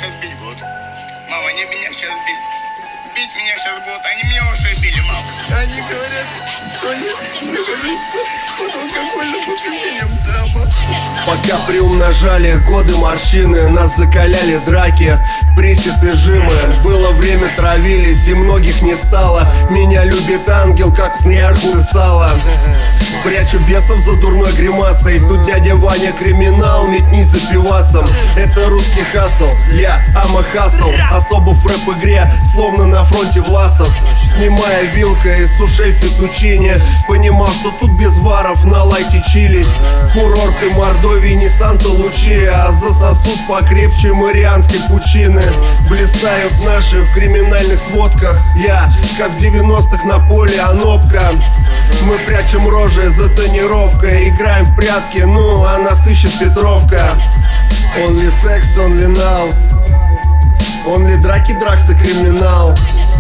сейчас бить будут. Мама, они меня сейчас бить. Бить меня сейчас будут, они меня уже били, мама. Они говорят, что они нахожусь под алкогольным опьянением, да, мама. Пока приумножали годы морщины, нас закаляли драки, присед и жимы. Было время, травились и многих не стало. Меня любит ангел, как снежное сало. Прячу бесов за дурной гримасой. Тут дядя Ваня криминал, метни за пивасом. Это русский хасл, я Ама Хасл. Особо в рэп-игре, словно на фронте Власов. Снимая вилкой из ушей фетучини, понимал, что тут без варов на лайте чилить. Курорты Мордовии не Санта-Лучия, а за сосуд покрепче марианской пучины. Блистают наши в криминальных сводках. Я, как в 90-х на поле Анопка. Мы прячем рожи за тонировкой, играем в прятки, ну а нас ищет Петровка. Only секс, only now. Only драки, дракс и криминал.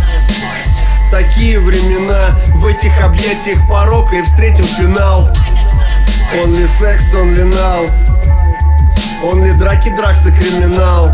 Такие времена, в этих объятиях порок и встретим финал. Only секс, only now. Only драки, дракс и криминал.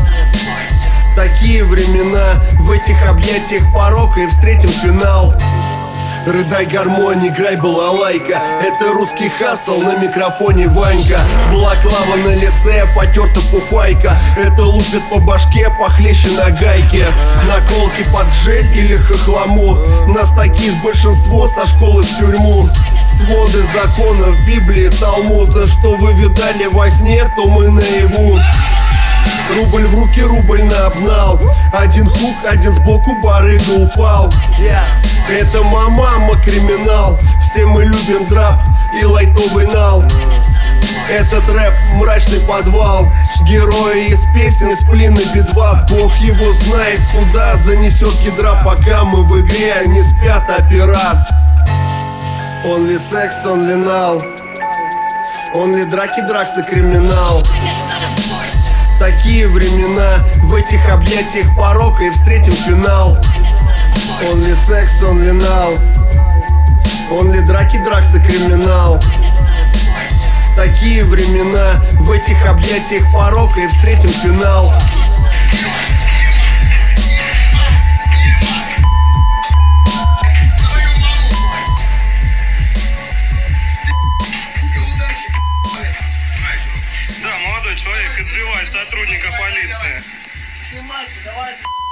Такие времена, в этих объятиях порок и встретим финал. Рыдай гармонь, играй балалайка. Это русский хасл, на микрофоне Ванька. Балаклава на лице, потерта пуфайка. Это лупит по башке, похлеще на гайке. Наколки под жель или хохлому. Нас таких большинство со школы в тюрьму. Своды законов, Библии, Талмуд. Что вы видали во сне, то мы наяву. Рубль в руки, рубль на обнал. Один хук, один сбоку, барыга упал. Это мама криминал. Все мы любим драп и лайтовый нал. Этот рэп мрачный подвал. Герои из песен, из плина Би-2. Бог его знает, куда занесет кедра. Пока мы в игре, не спят операт. Only секс, only now. Only драки, дракс и криминал. Такие времена, в этих объятиях порок и встретим финал. Only секс, only now. Only драки, дракс и криминал. Такие времена, в этих объятиях порок и встретим финал. Да, молодой человек избивает сотрудника полиции. Снимайте, давайте.